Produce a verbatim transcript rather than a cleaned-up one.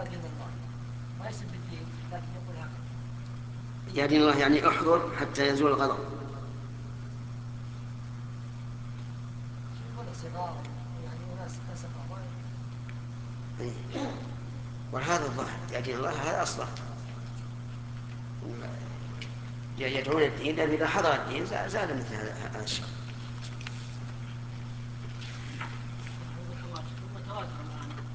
دين الله، ما يسب الدين لكن يقول هكذا. يا دين الله يعني احضر حتى يزول الغضب. يقول صغار يعني وناس صغار. إيه. وهذا الظاهر يا دين الله هذا أصلا يدعون الدين، لأن إذا حضر الدين زاد مثل هذا الشر.